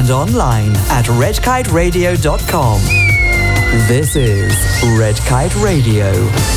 and online at redkiteradio.com. This is Red Kite Radio.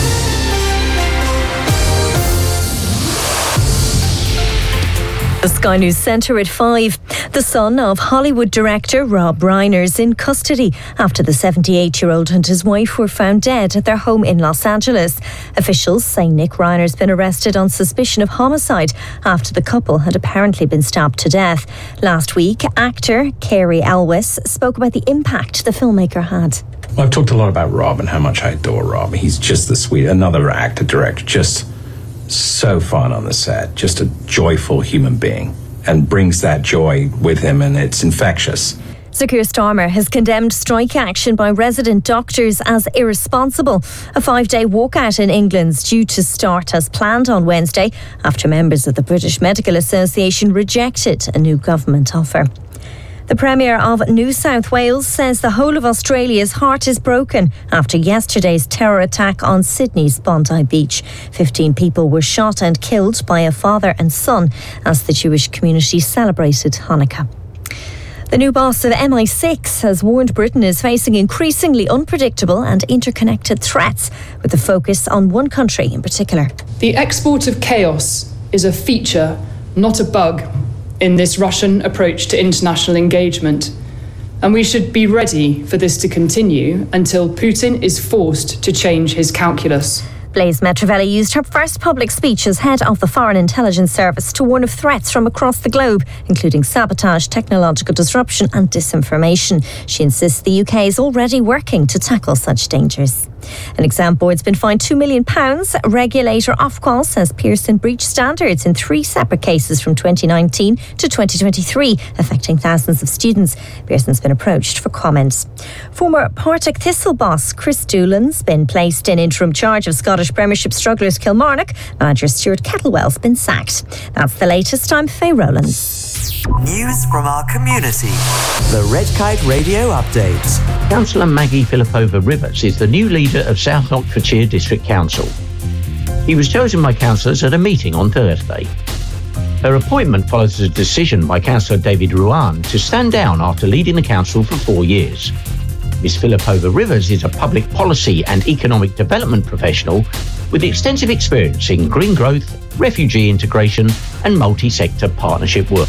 The Sky News Centre at 5. The son of Hollywood director Rob Reiner is in custody after the 78-year-old and his wife were found dead at their home in Los Angeles. Officials say Nick Reiner's been arrested on suspicion of homicide after the couple had apparently been stabbed to death. Last week, actor Cary Elwes spoke about the impact the filmmaker had. Well, I've talked a lot about Rob and how much I adore Rob. He's just the sweet, another actor, director, just so fun on the set, just a joyful human being, and brings that joy with him, and it's infectious. Sir Keir Starmer has condemned strike action by resident doctors as irresponsible. A 5-day walkout in England's due to start as planned on Wednesday after members of the British Medical Association rejected a new government offer. The Premier of New South Wales says the whole of Australia's heart is broken after yesterday's terror attack on Sydney's Bondi Beach. 15 people were shot and killed by a father and son as the Jewish community celebrated Hanukkah. The new boss of MI6 has warned Britain is facing increasingly unpredictable and interconnected threats, with a focus on one country in particular. The export of chaos is a feature, not a bug, in this Russian approach to international engagement. And we should be ready for this to continue until Putin is forced to change his calculus. Blaise Metravelli used her first public speech as head of the Foreign Intelligence Service to warn of threats from across the globe, including sabotage, technological disruption and disinformation. She insists the UK is already working to tackle such dangers. An exam board's been fined £2 million. Regulator Ofqual says Pearson breached standards in 3 separate cases from 2019 to 2023, affecting thousands of students. Pearson's been approached for comments. Former Partick Thistle boss Chris Doolan's been placed in interim charge of Scottish Premiership strugglers Kilmarnock. Manager Stuart Kettlewell's been sacked. That's the latest. I'm Faye Rowlands. News from our community. The Red Kite Radio Update. Councillor Maggie Filipova-Rivers is the new leader of South Oxfordshire District Council. He was chosen by councillors at a meeting on Thursday. Her appointment follows a decision by Councillor David Ruan to stand down after leading the council for 4 years. Ms Filipova-Rivers is a public policy and economic development professional with extensive experience in green growth, refugee integration and multi-sector partnership work.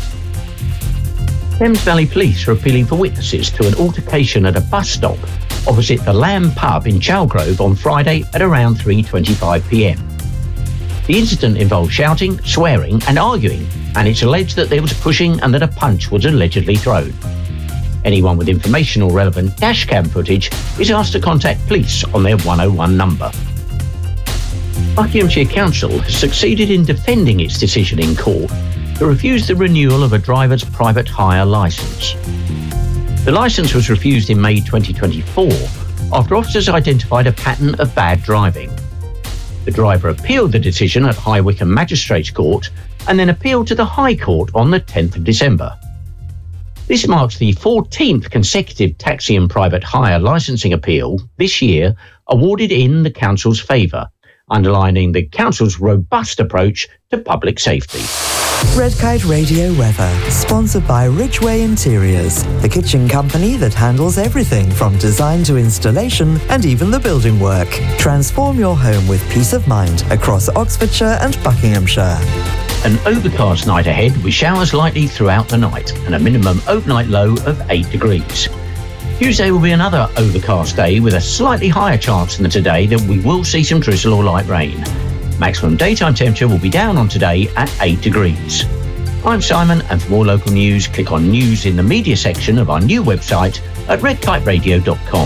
Thames Valley Police are appealing for witnesses to an altercation at a bus stop opposite the Lamb pub in Chalgrove on Friday at around 3:25pm. The incident involved shouting, swearing and arguing, and it's alleged that there was pushing and that a punch was allegedly thrown. Anyone with information or relevant dashcam footage is asked to contact police on their 101 number. Buckinghamshire Council has succeeded in defending its decision in court to refuse the renewal of a driver's private hire licence. The licence was refused in May 2024 after officers identified a pattern of bad driving. The driver appealed the decision at High Wycombe Magistrates Court and then appealed to the High Court on the 10th of December. This marks the 14th consecutive taxi and private hire licensing appeal this year awarded in the Council's favour, underlining the Council's robust approach to public safety. Red Kite Radio weather, sponsored by Ridgeway Interiors, the kitchen company that handles everything from design to installation and even the building work. Transform your home with peace of mind across Oxfordshire and Buckinghamshire. An overcast night ahead with showers likely throughout the night and a minimum overnight low of 8 degrees. Tuesday will be another overcast day with a slightly higher chance than today that we will see some drizzle or light rain. Maximum daytime temperature will be down on today at 8 degrees. I'm Simon, and for more local news, click on News in the Media section of our new website at redkiteradio.com.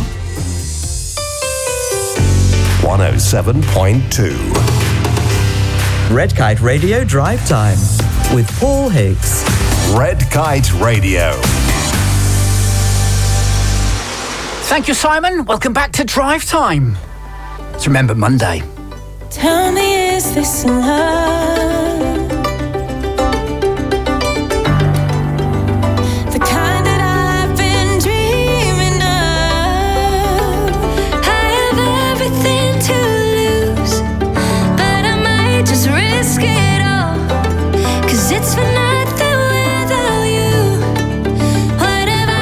107.2 Red Kite Radio Drive Time with Paul Higgs. Red Kite Radio. Thank you, Simon. Welcome back to Drive Time. It's Remember Monday. Tell me, is this love? The kind that I've been dreaming of. I have everything to lose, but I might just risk it all, 'cause it's for nothing without you. What have I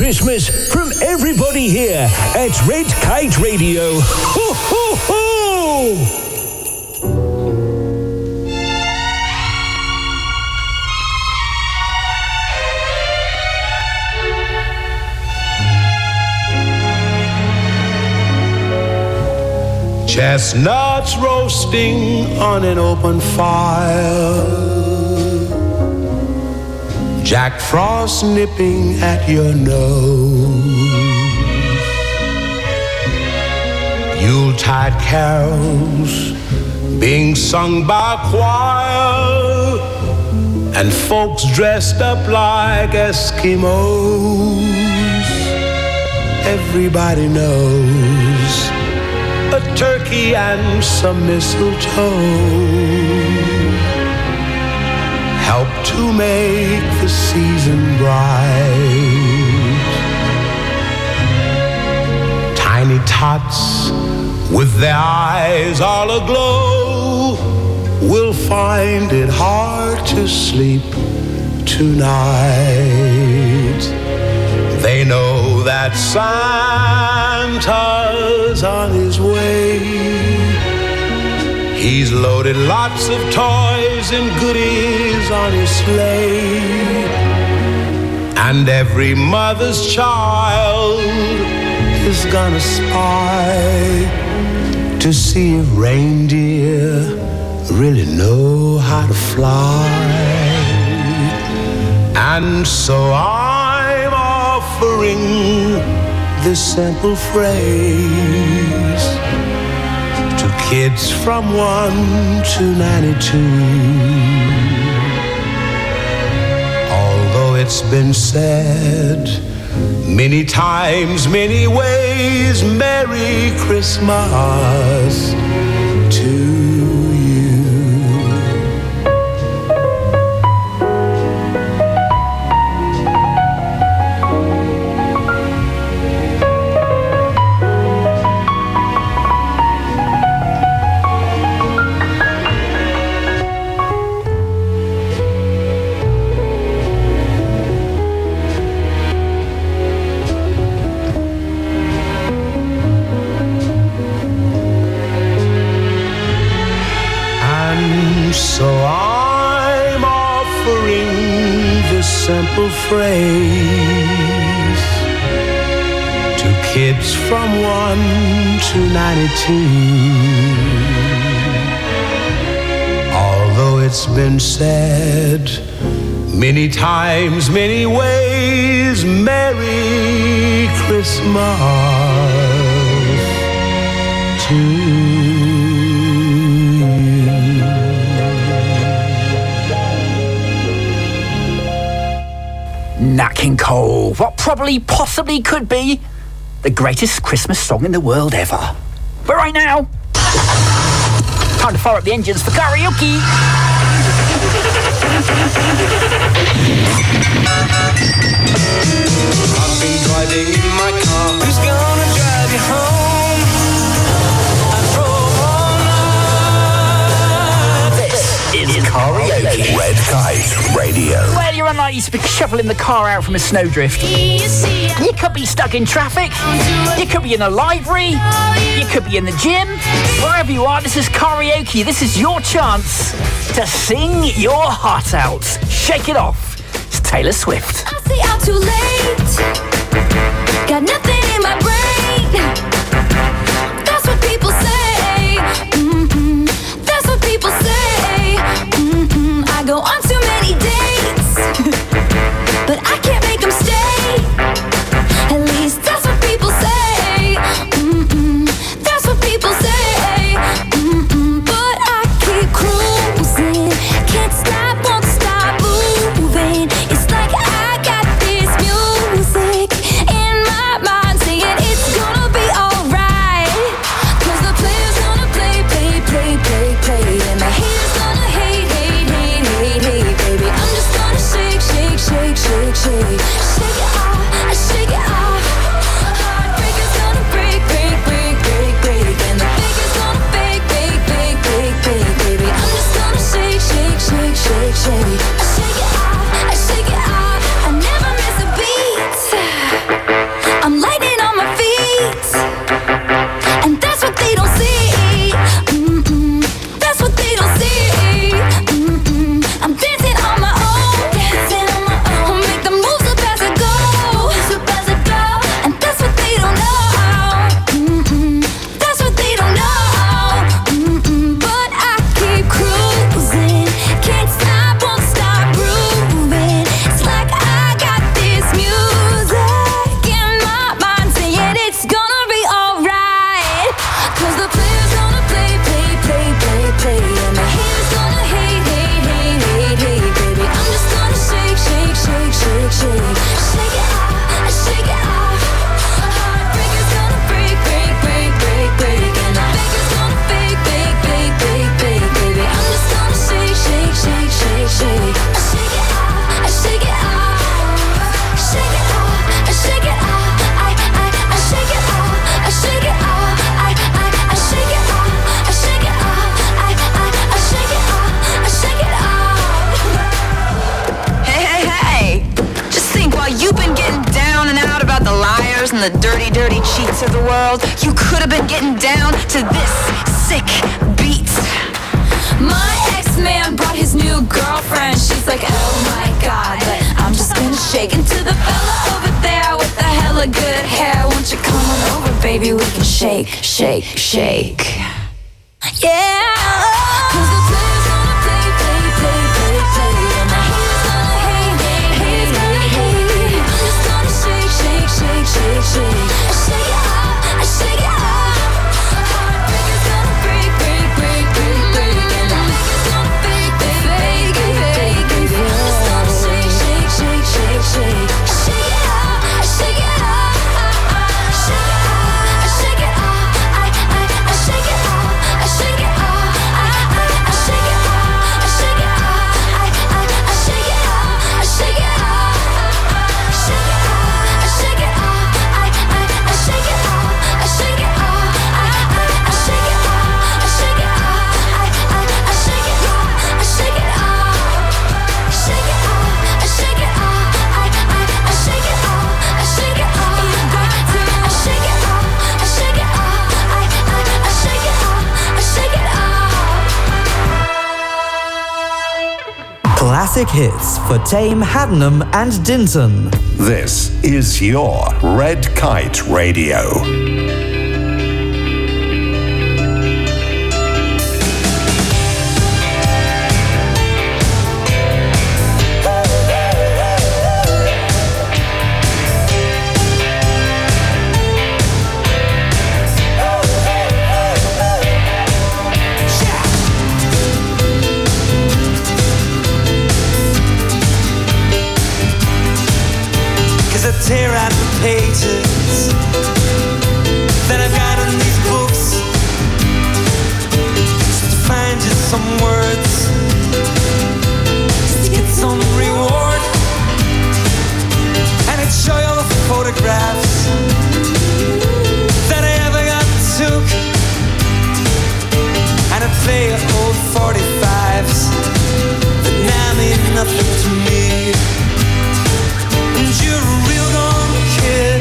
Christmas from everybody here at Red Kite Radio. Ho, ho, ho! Chestnuts roasting on an open fire, Jack Frost nipping at your nose, Yuletide carols being sung by a choir, and folks dressed up like Eskimos. Everybody knows a turkey and some mistletoe help to make the season bright. Tiny tots with their eyes all aglow will find it hard to sleep tonight. They know that Santa's on his way. He's loaded lots of toys and goodies on his sleigh. And every mother's child is gonna spy to see if reindeer really know how to fly. And so I'm offering this simple phrase to kids from 1 to 92. Although it's been said many times, many ways, Merry Christmas to you. So I'm offering this simple phrase to kids from 1 to 92. Although it's been said many times, many ways, Merry Christmas to you. Nat King Cole, what probably possibly could be the greatest Christmas song in the world ever. But right now, time to fire up the engines for karaoke. I've been driving in my car. Who's gonna drive you home? I drove all night. This is karaoke. Red Kite Radio. Well, you're unlikely to be shuffling the car out from a snowdrift. You could be stuck in traffic. You could be in a library. You could be in the gym. Wherever you are, this is karaoke. This is your chance to sing your heart out. Shake it off. It's Taylor Swift. I say I'm too late. Got nothing in my brain. That's what people say. That's what people say. I go on too many dates, but I can't make them stay. At least that's what people say. That's what people say. But I keep cruising, can't stop, won't stop moving. It's like I got this music in my mind saying from the dirty, dirty cheats of the world. You could have been getting down to this sick beat. My ex-man brought his new girlfriend. She's like, oh my God, but I'm just gonna shake into the fella over there with the hella good hair. Won't you come on over, baby? We can shake, shake, shake. Yeah. 'Cause the players gonna play, play, play, play, play, and the haters gonna hate, hate, hate, hate, hate. I'm just gonna shake, shake, shake, shake, shake. I shake it off, I shake it off. Heartbreakers gonna break, break, break, break, break, and the fakers gonna fake, fake, fake, fake, fake. I'm just gonna shake, shake, shake, shake, shake. I shake it off, I shake it off. Shake it off, I shake it off. I shake it off, I shake it off. I shake it off, I shake it off. I shake it off, I shake it off. Shake it off, I shake it off. I shake it off, I shake it off. I shake it off, I shake it off. I shake it off, I shake it off. Shake it off, I shake it off. I shake it off, I shake it off. You got to. I shake it off, I shake it off. I shake it off, I shake it off. Classic hits for Tame, Haddenham and Dinton. This is your Red Kite Radio. Tear out the pages that I've got in these books, just to find just some words, just to get some reward. And I'd show you all the photographs that I ever got took, and I'd play old 45s that now mean nothing to me. And you're a real gone kid.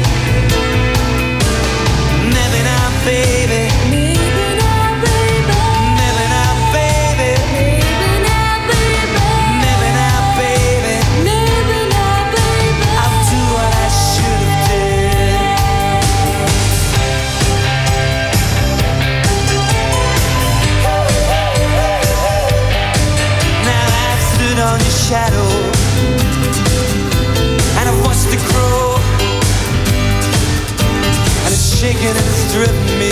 Maybe not, baby. Maybe not, baby. Maybe not, baby. Maybe not, baby. Maybe not, baby. Maybe not, baby. I'll do what I should have did. Now I've stood on your shadow, watched it grow, and it's shaking and it's driven me.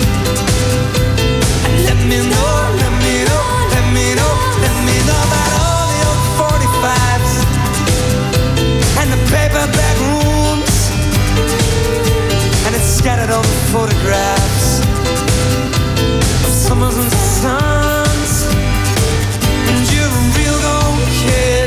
And let me know, let me know, let me know, let me know about all the old 45s and the paperback rooms, and it's scattered all the photographs of summers and suns. And you're a real gone kid.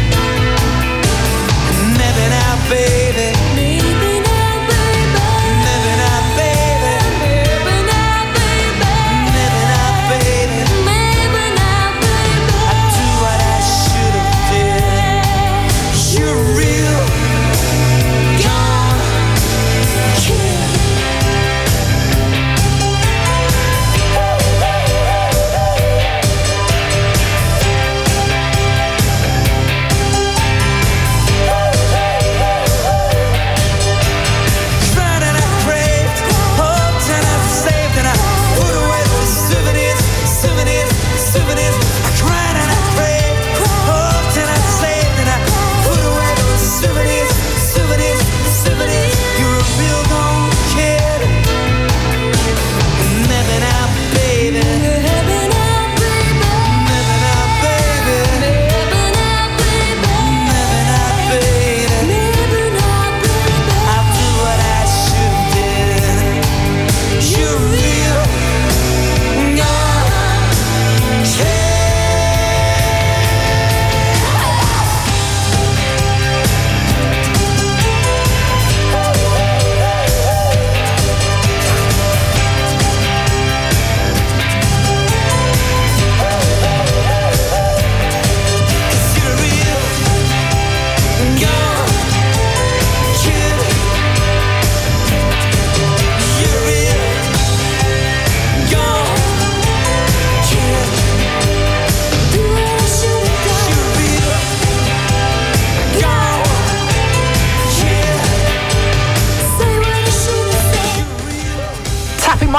Maybe not, baby. Maybe not, baby. Maybe not, baby. Maybe not, baby. Maybe not, baby.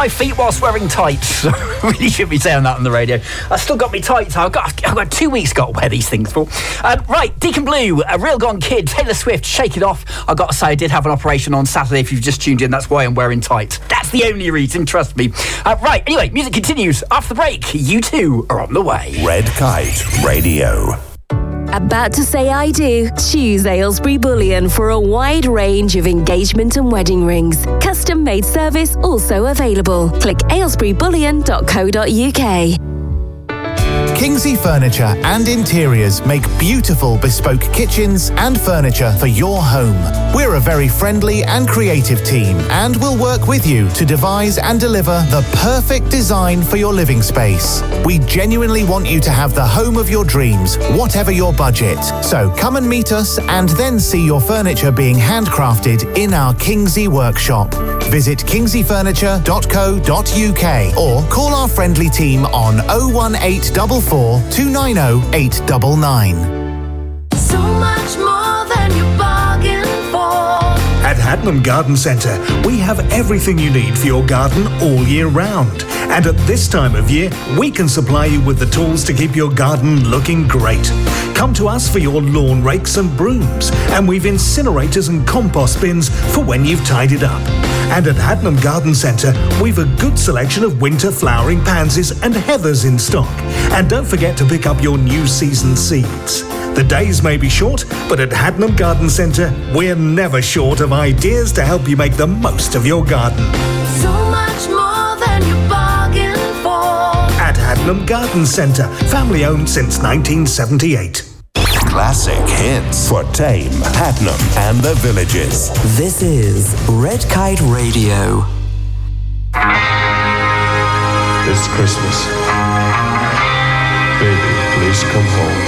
my feet whilst wearing tights. Really should be saying that on the radio. I still got me tights. I've got 2 weeks got to wear these things for. Right, Deacon Blue, A Real Gone Kid, Taylor Swift, Shake It Off. I've got to say, I did have an operation on Saturday. If you've just tuned in, that's why I'm wearing tights. That's the only reason, trust me. Right, anyway, music continues. After the break, you two are on the way. Red Kite Radio. About to say I do? Choose Aylesbury Bullion for a wide range of engagement and wedding rings. Custom made service also available. Click aylesburybullion.co.uk. Kingsley Furniture and Interiors make beautiful bespoke kitchens and furniture for your home. We're a very friendly and creative team and will work with you to devise and deliver the perfect design for your living space. We genuinely want you to have the home of your dreams, whatever your budget. So come and meet us and then see your furniture being handcrafted in our Kingsley workshop. Visit kingsleyfurniture.co.uk or call our friendly team on 01844 290 899. So much more than you bargained for. At Hadnam Garden Centre, we have everything you need for your garden all year round. And at this time of year, we can supply you with the tools to keep your garden looking great. Come to us for your lawn rakes and brooms, and we've incinerators and compost bins for when you've tidied up. And at Hadnam Garden Centre, we've a good selection of winter flowering pansies and heathers in stock. And don't forget to pick up your new season seeds. The days may be short, but at Hadnam Garden Centre, we're never short of ideas to help you make the most of your garden. So much more than you bargained for. At Hadnam Garden Centre, family owned since 1978. Classic hits for Tame, Hadnam and the Villages. This is Red Kite Radio. It's Christmas. Baby, please come home.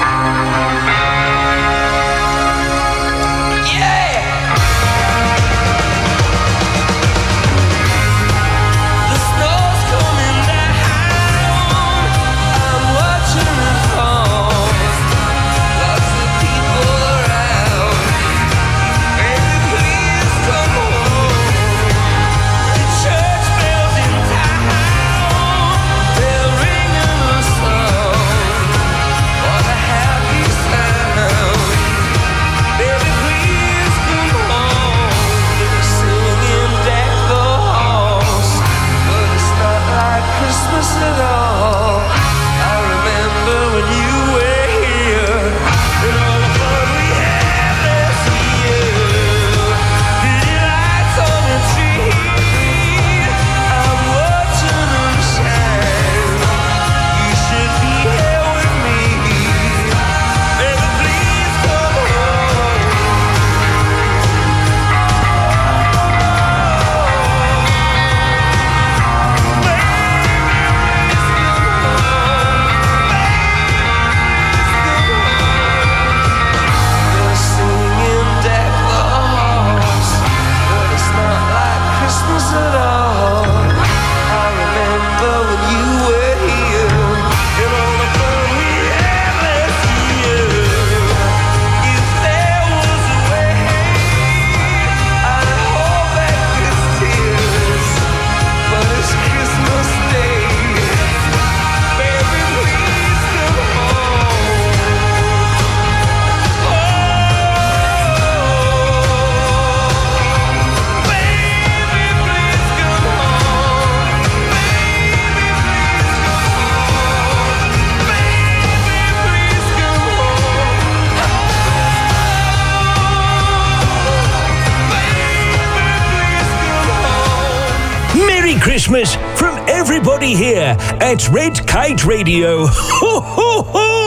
Christmas from everybody here at Red Kite Radio. Ho, ho,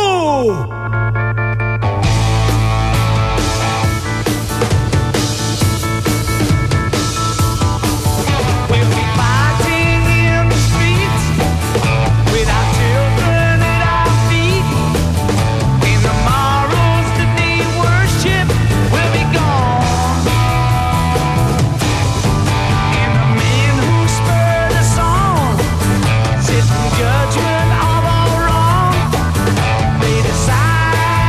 ho! Judgment of all wrong, they decide.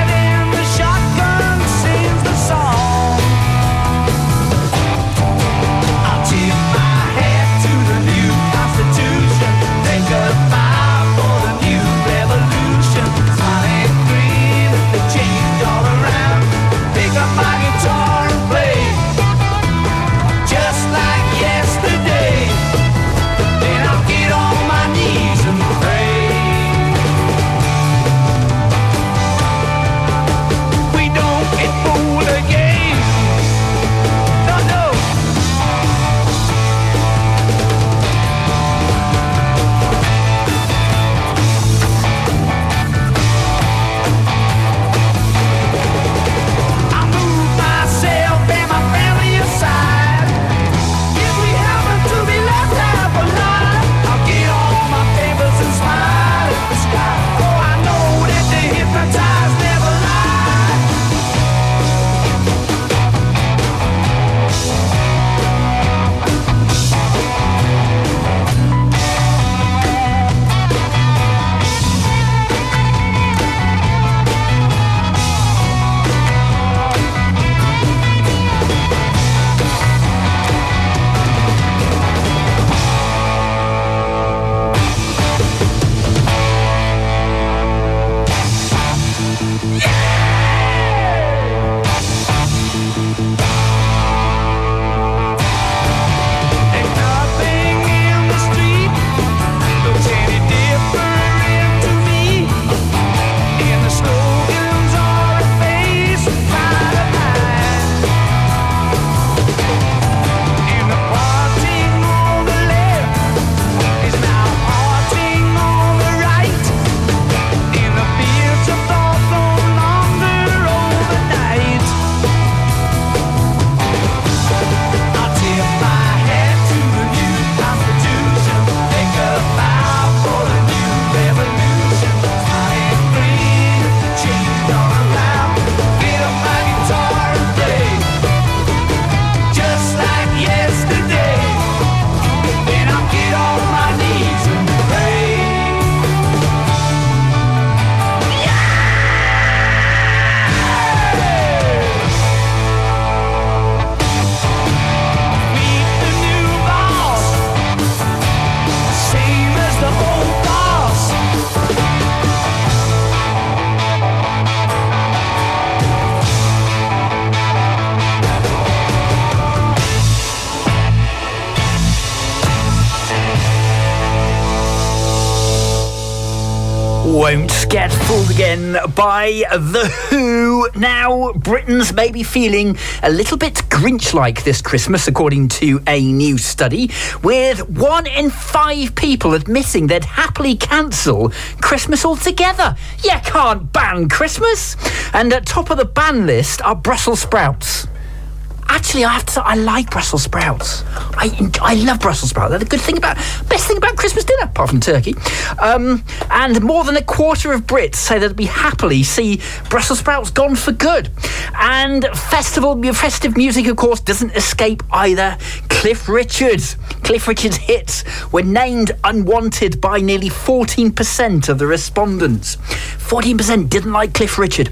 get fooled again by The Who. Now, Britons may be feeling a little bit Grinch-like this Christmas, according to a new study, with 1 in 5 people admitting they'd happily cancel Christmas altogether. You can't ban Christmas. And at top of the ban list are Brussels sprouts. Actually, I have to say, I like Brussels sprouts. I love Brussels sprouts. They're the best thing about Christmas dinner, apart from turkey. And more than a quarter of Brits say they'd be happily see Brussels sprouts gone for good. And festive music, of course, doesn't escape either. Cliff Richard's hits were named unwanted by nearly 14% of the respondents. 14% didn't like Cliff Richard.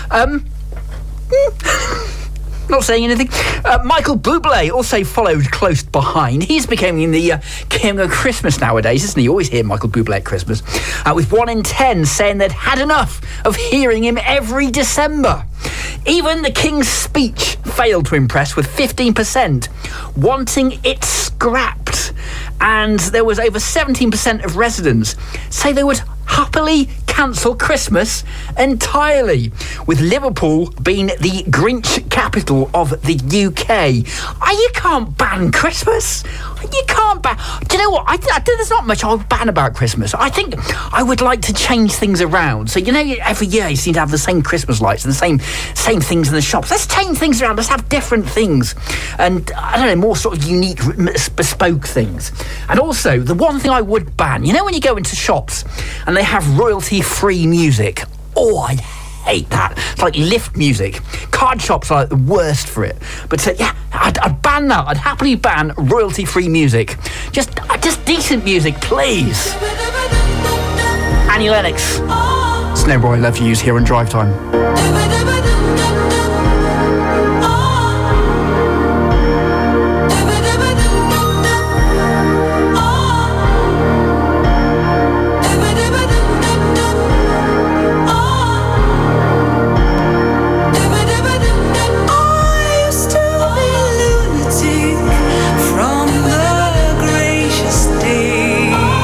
Not saying anything. Michael Bublé also followed close behind. He's becoming the king of Christmas nowadays, isn't he? You always hear Michael Bublé at Christmas. With 1 in 10 saying they'd had enough of hearing him every December. Even the King's Speech failed to impress, with 15% wanting it scrapped. And there was over 17% of residents say they would happily cancel Christmas entirely, with Liverpool being the Grinch capital of the UK. You can't ban Christmas. You can't ban... Do you know what? There's not much I would ban about Christmas. I think I would like to change things around. So, every year you seem to have the same Christmas lights and the same things in the shops. Let's change things around. Let's have different things. And, I don't know, more sort of unique, bespoke things. And also, the one thing I would ban, when you go into shops and they have royalty-free music. Oh, I hate that. It's like lift music. Card shops are like the worst for it. But I'd ban that. I'd happily ban royalty-free music. Just decent music, please. Annie Lennox. Snowboy, I Love You's here on Drive Time.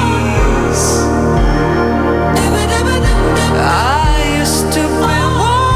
I used to be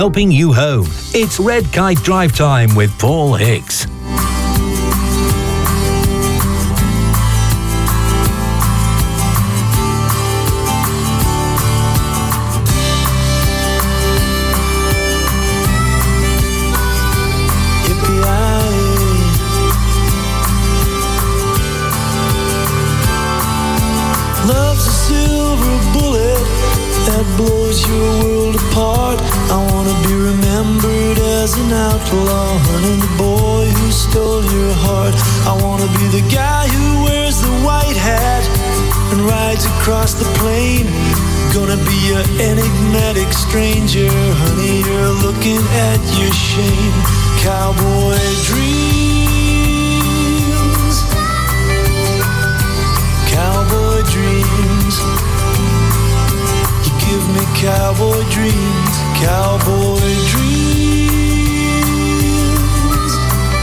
helping you home. It's Red Kite Drive Time with Paul Hicks. Love's a silver bullet that blows your world apart. I wanna be remembered as an outlaw, honey, the boy who stole your heart. I wanna be the guy who wears the white hat and rides across the plain. Gonna be an enigmatic stranger, honey, you're looking at your shame. Cowboy dreams, cowboy dreams. You give me cowboy dreams, cowboy dreams,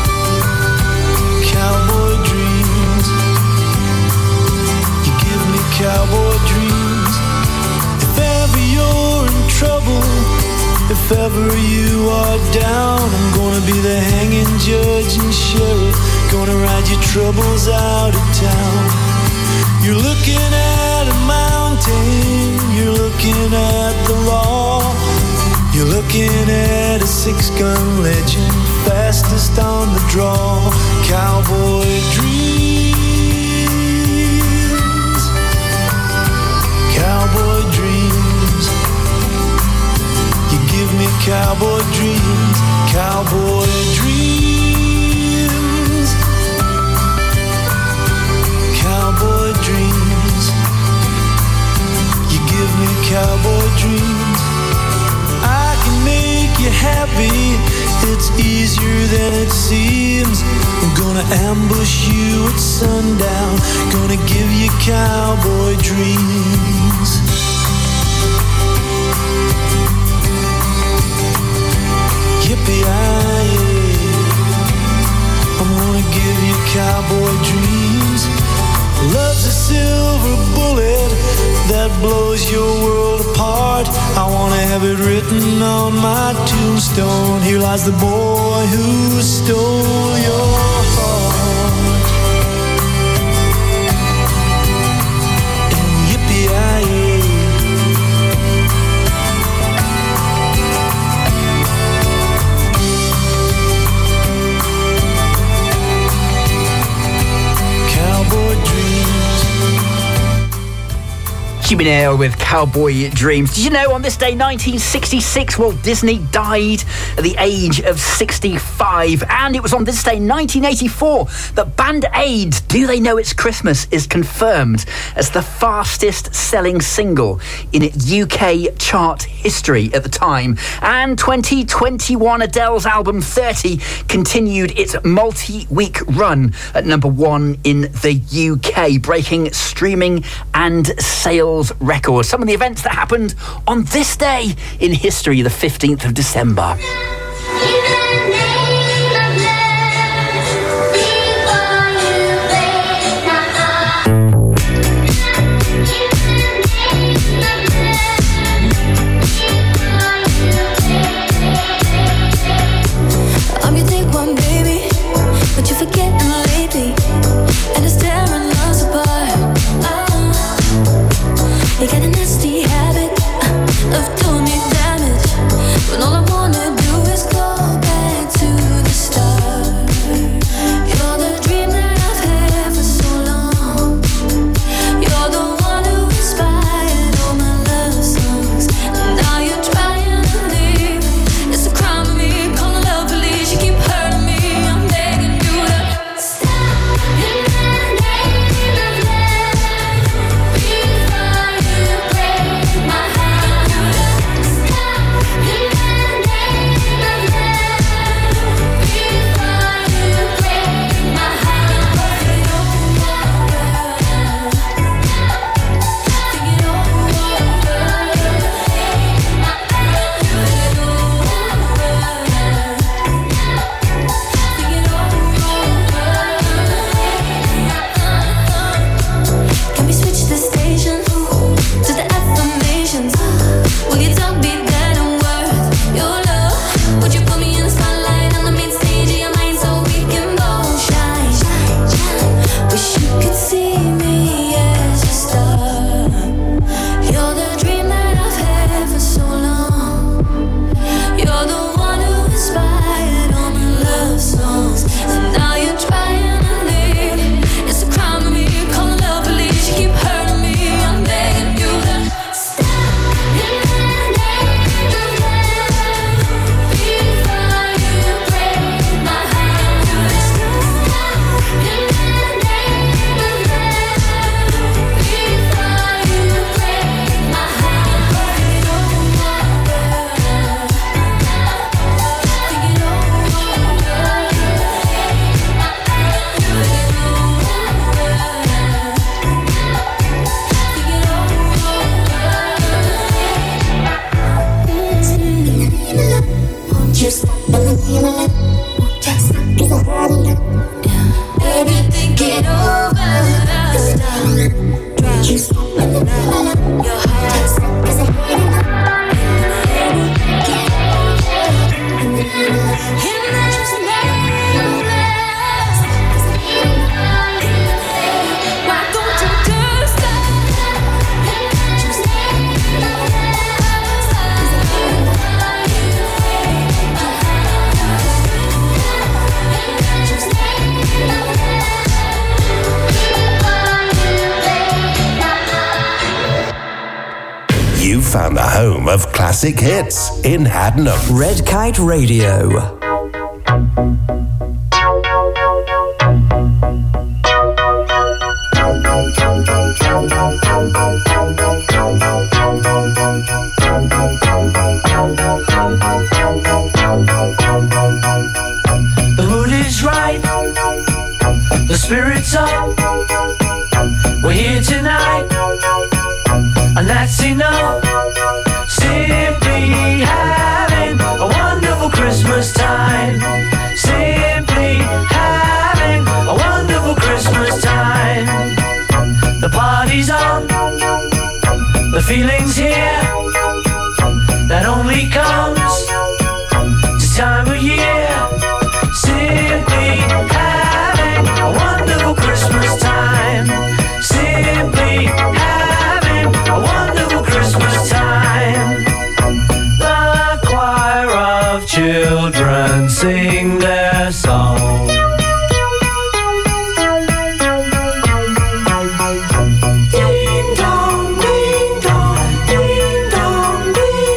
cowboy dreams. You give me cowboy dreams. If ever you're in trouble, if ever you are down, I'm gonna be the hanging judge and sheriff, gonna ride your troubles out of town. You're looking at a mountain, you're looking at the law, you're looking at a 6-gun legend, fastest on the draw. Cowboy dreams, cowboy dreams. You give me cowboy dreams, cowboy dreams, cowboy dreams. You give me cowboy dreams. I can make you happy, it's easier than it seems. I'm gonna ambush you at sundown, gonna give you cowboy dreams. Yippee-yi-yi, I'm gonna give you cowboy dreams. Love's a silver bullet that blows your world apart. I wanna have it written on my tombstone. Here lies the boy who stole your heart. And yippee-yi-yi, cowboy dreams. Cuban Ale with Cowboy Dreams. Did you know on this day, 1966, Walt Disney died at the age of 65? And it was on this day, 1984, that Band Aid's Do They Know It's Christmas is confirmed as the fastest selling single in UK chart history at the time. And 2021, Adele's album 30 continued its multi-week run at number 1 in the UK, breaking streaming and sales records. Some of the events that happened on this day in history, the 15th of December. You take one, baby, but you forget lately, and it's tearing us apart. You got a nasty habit of doing me damage, when all I wanna do is You found the home of classic hits in Haddenham. Red Kite Radio. The mood is right, the spirit's up. We're here tonight, and that's enough. Simply having a wonderful Christmas time. Simply having a wonderful Christmas time. The party's on, the feeling's here. That only comes this time of year. Simply having a wonderful Christmas time. Simply having a wonderful Christmas time. The choir of children sing their song. Ding dong, ding dong, ding dong,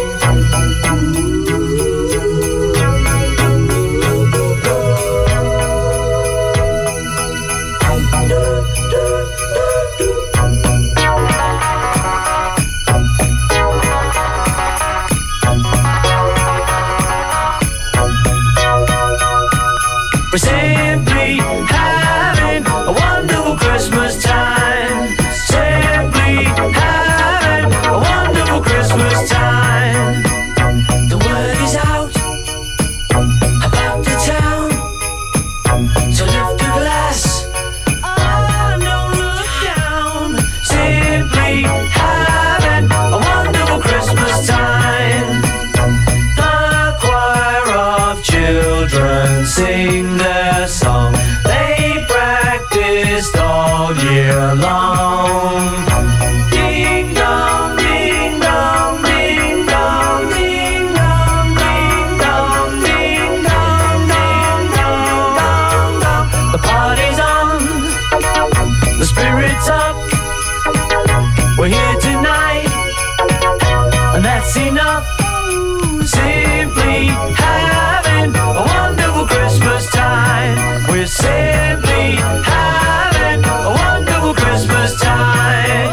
we're simply having a wonderful Christmas time. Simply having a wonderful Christmas time. The word is out about the town, so lift a glass, oh, don't look down. Simply having a wonderful Christmas time. The choir of children sing their song. They practiced all year long. Ding dong, ding dong, ding dong, ding dong, ding dong, ding dong, ding dong, dong, dong. The party's on, the spirit's up. We're here tonight, and that's enough. Simply having a wonderful Christmas time. We're simply having a wonderful Christmas time.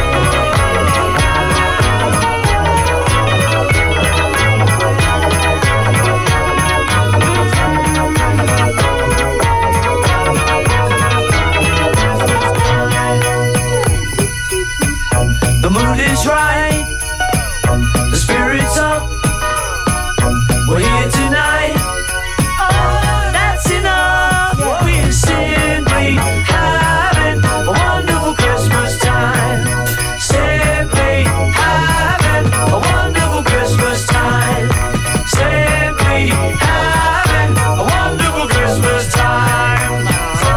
The mood is right, the spirit's up. We're here tonight, oh, that's enough. We're simply having a wonderful Christmas time. Simply having a wonderful Christmas time. Simply having a wonderful Christmas time.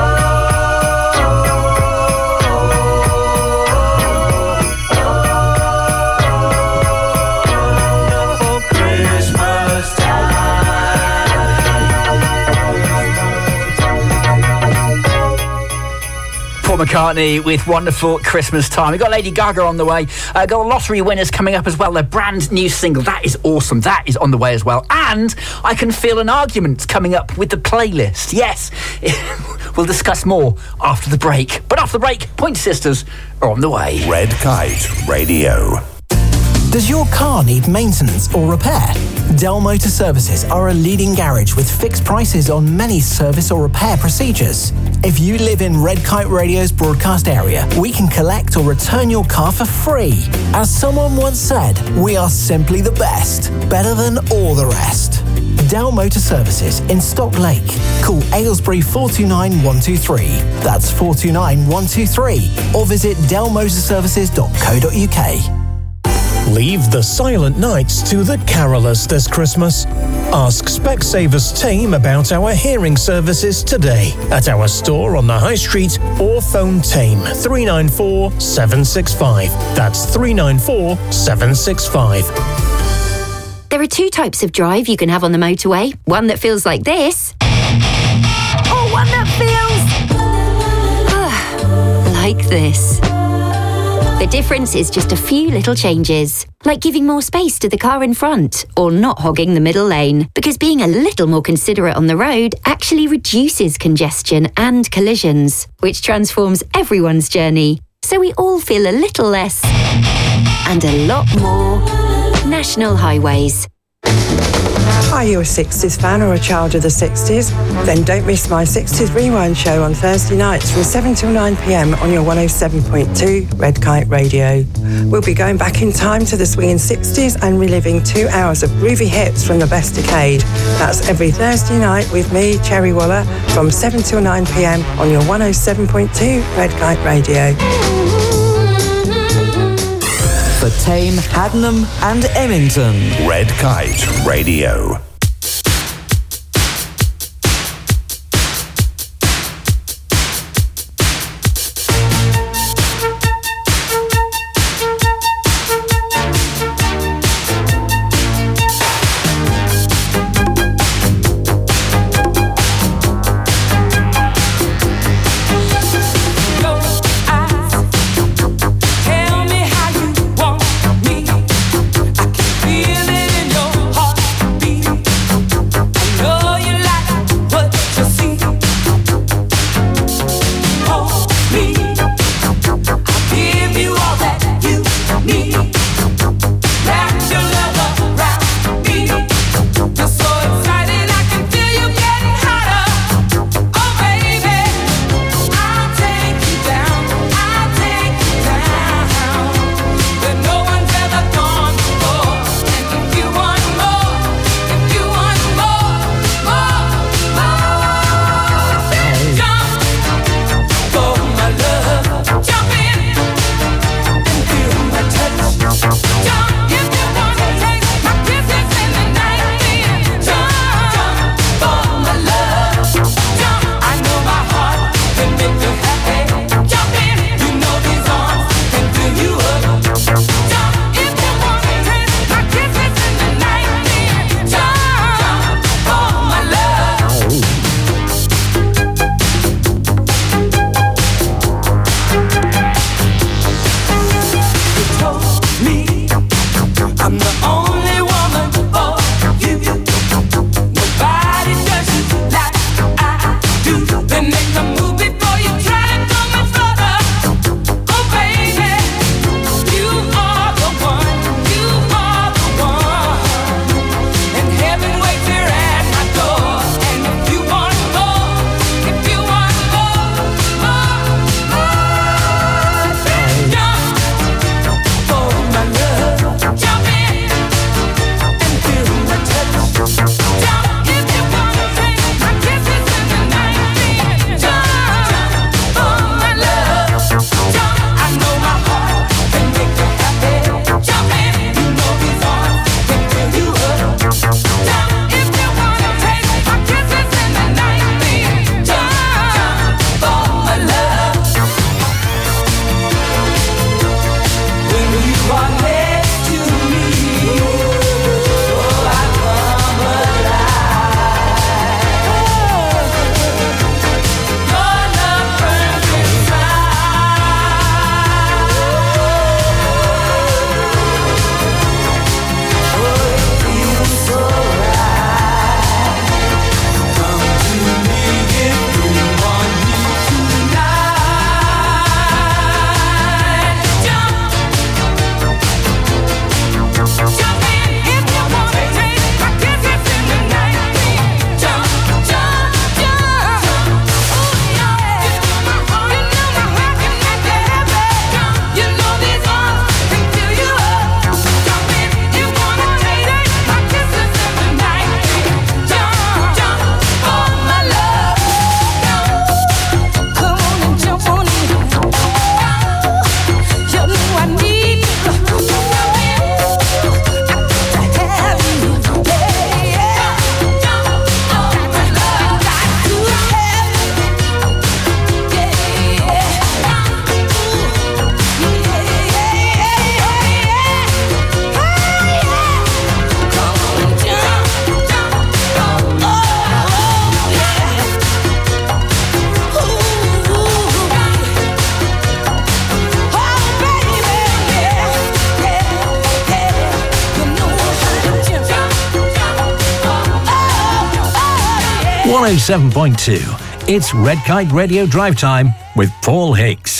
Paul McCartney with Wonderful Christmas Time. We've got Lady Gaga on the way. Got the lottery winners coming up as well. Their brand new single. That is awesome. That is on the way as well. And I can feel an argument coming up with the playlist. Yes. We'll discuss more after the break. But after the break, Pointer Sisters are on the way. Red Kite Radio. Does your car need maintenance or repair? Dell Motor Services are a leading garage with fixed prices on many service or repair procedures. If you live in Red Kite Radio's broadcast area, we can collect or return your car for free. As someone once said, we are simply the best, better than all the rest. Dell Motor Services in Stock Lake. Call Aylesbury 429 123. That's 429 123. Or visit dellmotorservices.co.uk. Leave the silent nights to the carolers this Christmas. Ask Specsavers team about our hearing services today at our store on the High Street or phone team 394 765. That's 394 765. There are two types of drive you can have on the motorway. One that feels like this. Or one that feels like this. The difference is just a few little changes, like giving more space to the car in front or not hogging the middle lane, because being a little more considerate on the road actually reduces congestion and collisions, which transforms everyone's journey, so we all feel a little less and a lot more National Highways. Are you a 60s fan or a child of the 60s? Then don't miss my 60s Rewind show on Thursday nights from 7 till 9 p.m. on your 107.2 Red Kite Radio. We'll be going back in time to the swinging 60s and reliving 2 hours of groovy hits from the best decade. That's every Thursday night with me, Cherry Waller, from 7 till 9 p.m. on your 107.2 Red Kite Radio. For Tame, Haddenham and Emmington. Red Kite Radio. Feel it in your heart beat. 107.2. It's Red Kite Radio Drive Time with Paul Higgs.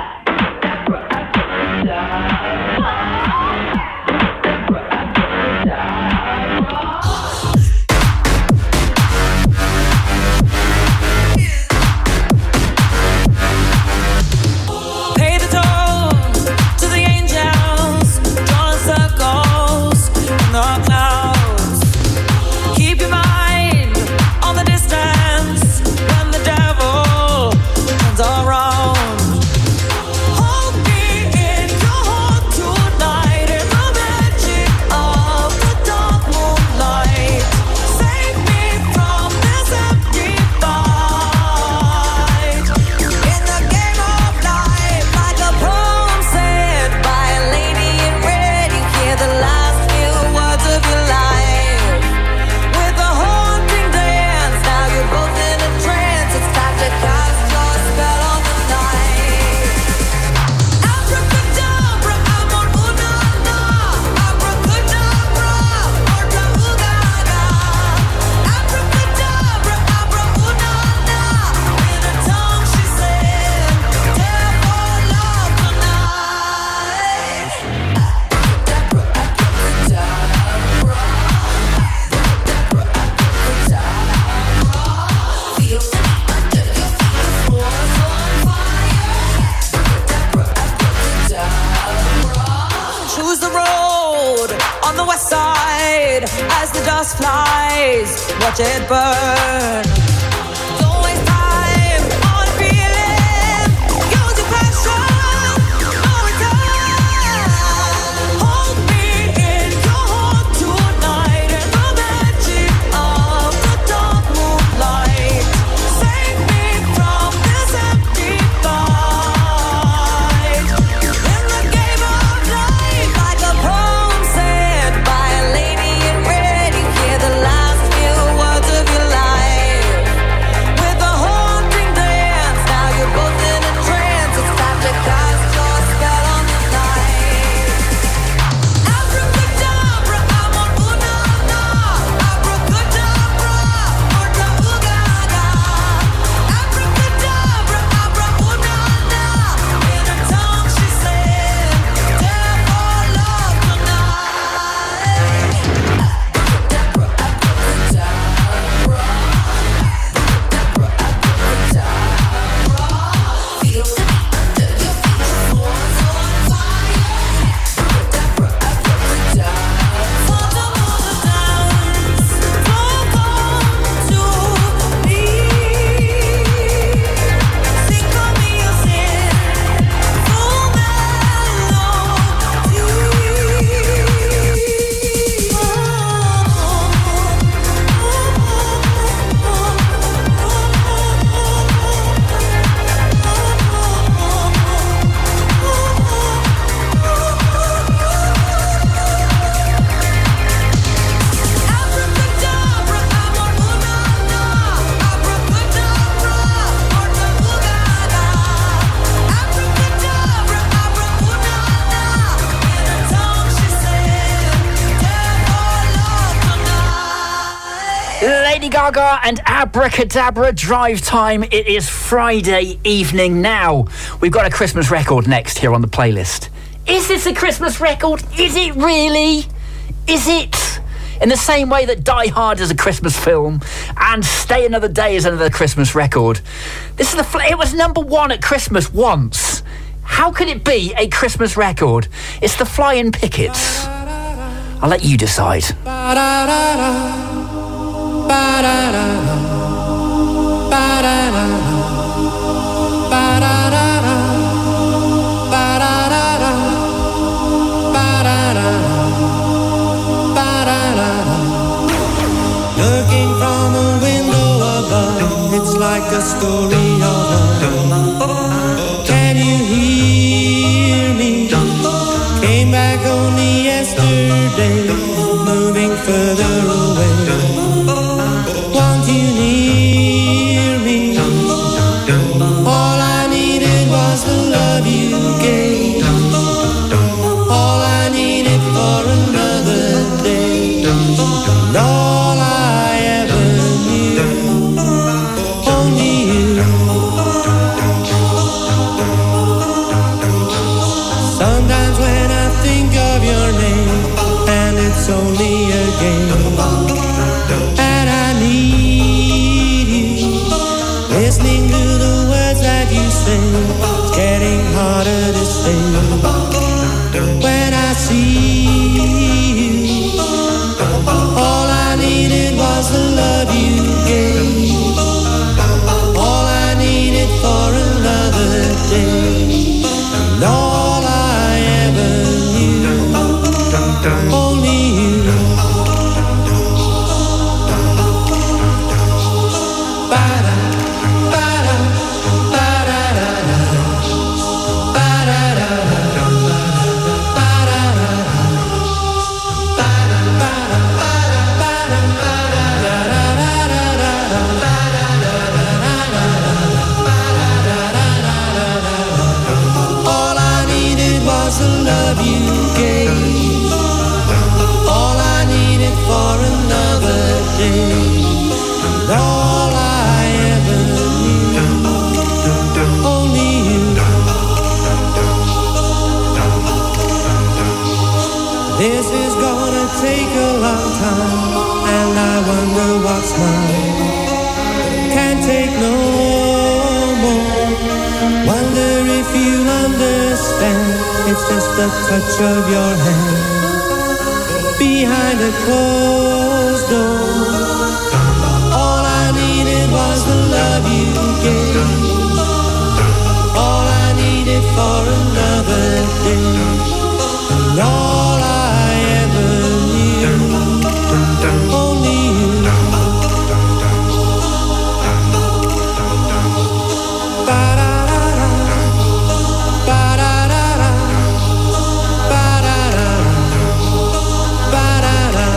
Watch it burn. Don't waste time on feeling. Use your passion. No return. Hold me in your heart tonight in the magic of the dark moonlight. Save me from this empty fight. In the game of life, like a poem said by a lady in red, you hear the last words of your life. With a haunting dance, now you're both in a trance. It's time to cast your spell on the night. Abracadabra, I'm on ooh-na-na. Abracadabra, orta-ooh-ga-ga. Abracadabra, abra-ooh-na-na. In her tongue she said, therefore love Lady Gaga and Abracadabra Drive Time. It is Friday evening now. We've got a Christmas record next here on the playlist. Is this a Christmas record? Is it really? Is it? In the same way that Die Hard is a Christmas film and Stay Another Day is another Christmas record. This is it was number one at Christmas once. How could it be a Christmas record? It's the Flying Pickets. I'll let you decide. Looking from a window above, it's like a story of love. Can you hear me? Came back only yesterday, moving further away. Want you near me? All I needed was the love you gave. All I needed for another day. And all I ever knew. it's only a game. And I need you. Listening to the words that you sing, it's getting harder to sing. When I see you, all I needed was the love you gave. All I needed for another day. And all I ever knew, only you. Ba-da, ba-da, ba-da-da-da. Ba-da-da-da-da. All I needed was the love you gave. All I needed for another day. And all I ever knew, only you. This is gonna take a long time, and I wonder what's mine. Can't take no more. Wonder if you understand. It's just the touch of your hand behind a closed door. All I needed was the love you gave. All I needed for another day. And all I ever knew, only you. Ba-da-da-da, ba-da-da-da, ba-da-da-da, ba-da-da-da,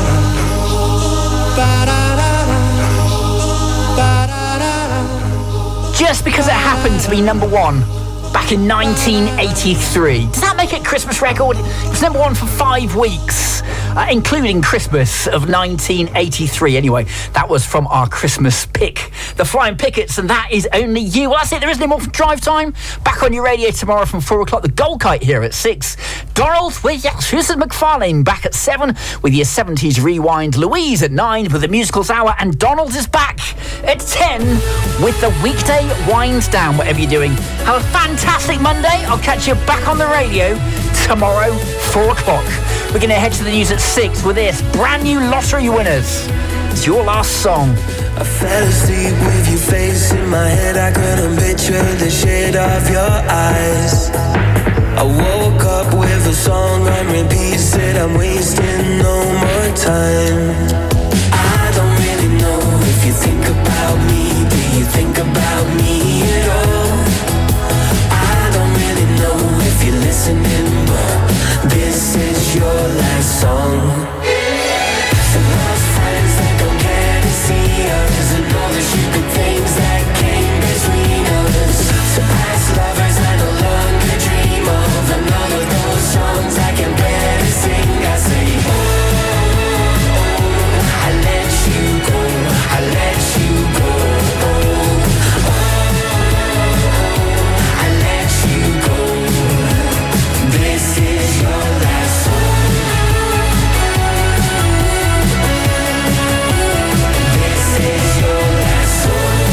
ba-da-da-da. Just because it happened to be number one back in 1983. Does that make it a Christmas record? It was number one for 5 weeks, including Christmas of 1983. Anyway, that was from our Christmas pick, the Flying Pickets, and that is only you. Well, that's it. There isn't any more from Drive Time. Back on your radio tomorrow from 4 o'clock. The Gold Kite here at 6. Donald with Susan McFarlane back at 7 with your 70s rewind. Louise at 9 with the Musicals Hour, and Donald is back at 10 with the weekday wind down. Whatever you're doing, have a fantastic Monday. I'll catch you back on the radio tomorrow, 4 o'clock. We're going to head to the news at 6 with this brand new lottery winners. It's your last song. I fell asleep with your face in my head. I couldn't picture the shade of your eyes. I woke up with a song on repeat. Said I'm wasting no more time. I don't really know if you think about me. Do you think about me at all? I don't really know if you're listening, but this is your last song. Some lost friends that don't care to see us, and all the stupid things that came between us. Some past lovers I no longer dream of, and all of those songs I can barely sing. I say, oh, oh, I let you go, I let you go. Oh, oh, I let you go. This is your last song. This is your last song.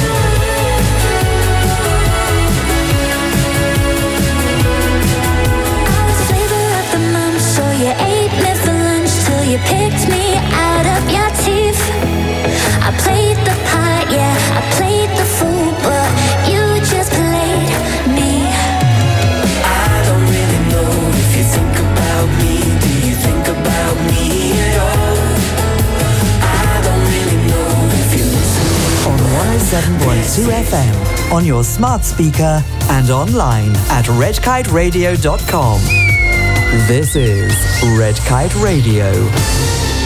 I was flavor of the month, so you ate me for lunch till you picked me out of your teeth. I played the part, yeah, I played the fool, but you just played me. I don't really know if you think about me. Do you think about me at all? I don't really know if you listen. On 107.2 FM, on your smart speaker and online at redkiteradio.com. This is Red Kite Radio.